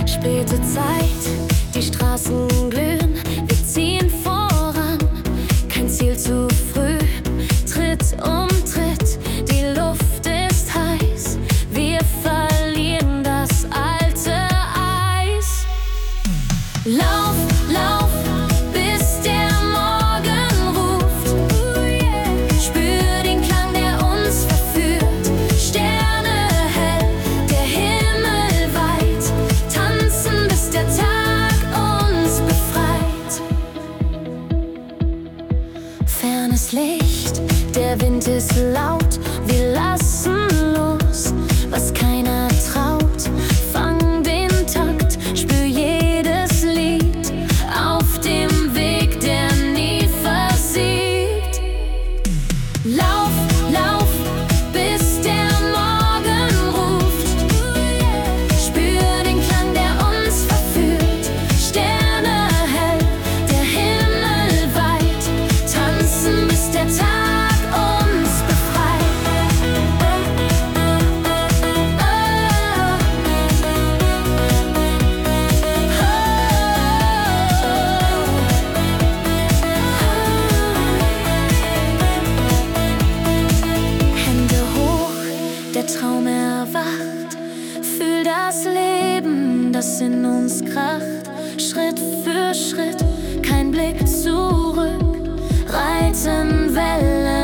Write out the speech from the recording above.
Späte Zeit, die Straßen glühen, wir ziehen voran, kein Ziel zu früh, Tritt um Tritt, die Luft ist heiß, wir verlieren das alte Eis. Lauf, lauf, bis der Morgen ruft, spür den Klang, der uns verführt, Sterne hell, der Himmel weit, tanzen, bis der Tag uns befreit. Fernes Licht, der Wind ist laut, wir lassen los, was keiner traut, fang den Takt, spür jedes Lied, auf dem Weg, der nie versiegt. Lauf, lauf, bis der Morgen ruft, spür den Klang, der uns verführt, Sterne hell, der Himmel weit, tanzen, bis der Tag uns befreit. Hände hoch, der Traum erwacht, fühl das Leben, das in uns kracht, Schritt für Schritt, kein Blick zurück, reiten Wellen